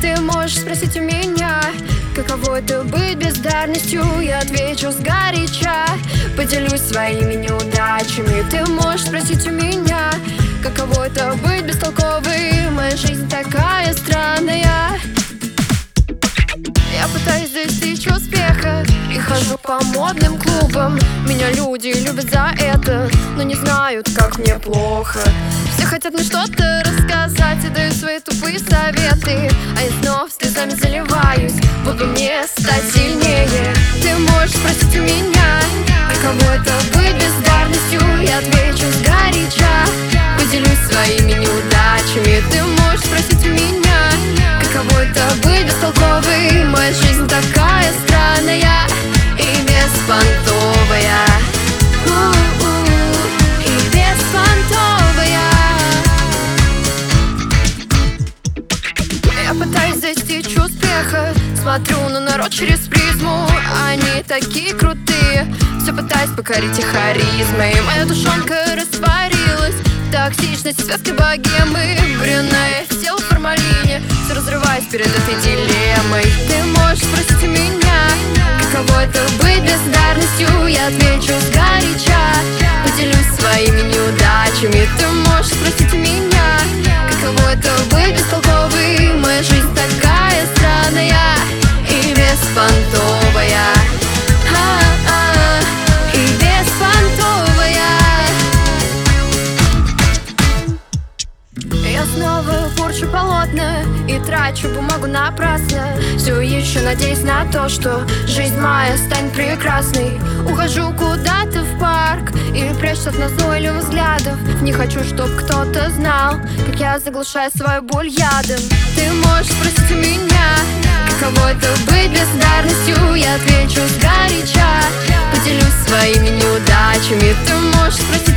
Ты можешь спросить у меня, каково это быть бездарностью. Я отвечу сгоряча, поделюсь своими неудачами. Ты можешь спросить у меня, каково это быть бестолковой. Моя жизнь такая странная. Я пытаюсь достичь успеха и хожу по модным клубам. Меня люди любят за это, но не знают, как мне плохо. Все хотят мне что-то рассказать и дают свои тупые советы, а я снова слезами заливаюсь, буду мне стать сильнее. Ты можешь спросить у меня, каково это быть бездарностью. Я отвечу сгоряча, поделюсь своими неудачами. Ты можешь спросить у меня, каково это быть бестолковой. Моя жизнь такая странная и беспонтовая. И беспонтовая. Я пытаюсь достичь успеха, смотрю на народ через призму. Они такие крутые, все пытаюсь покорить их харизмой. Моя душонка растворилась в токсичности светской богемы. Брюнет сел в формалине, все разрываясь перед этой дилеммой. Ты можешь спросить у меня, каково это быть бездарностью. Я отвечу сгоряча, поделюсь своими неудачами. Ты можешь спросить у меня, каково это быть бестолковой. Моя жизнь такая странная и беспонтовая. И беспонтовая. Я снова порчу полотна и трачу бумагу напрасно. Все еще надеюсь на то, что жизнь моя станет прекрасной. Ухожу куда-то в парк и прячусь от назойливых взглядов. Не хочу, чтоб кто-то знал, как я заглушаю свою боль ядом. Ты можешь спросить у меня, каково это быть бездарностью. Я отвечу сгоряча, поделюсь своими неудачами. Ты можешь спросить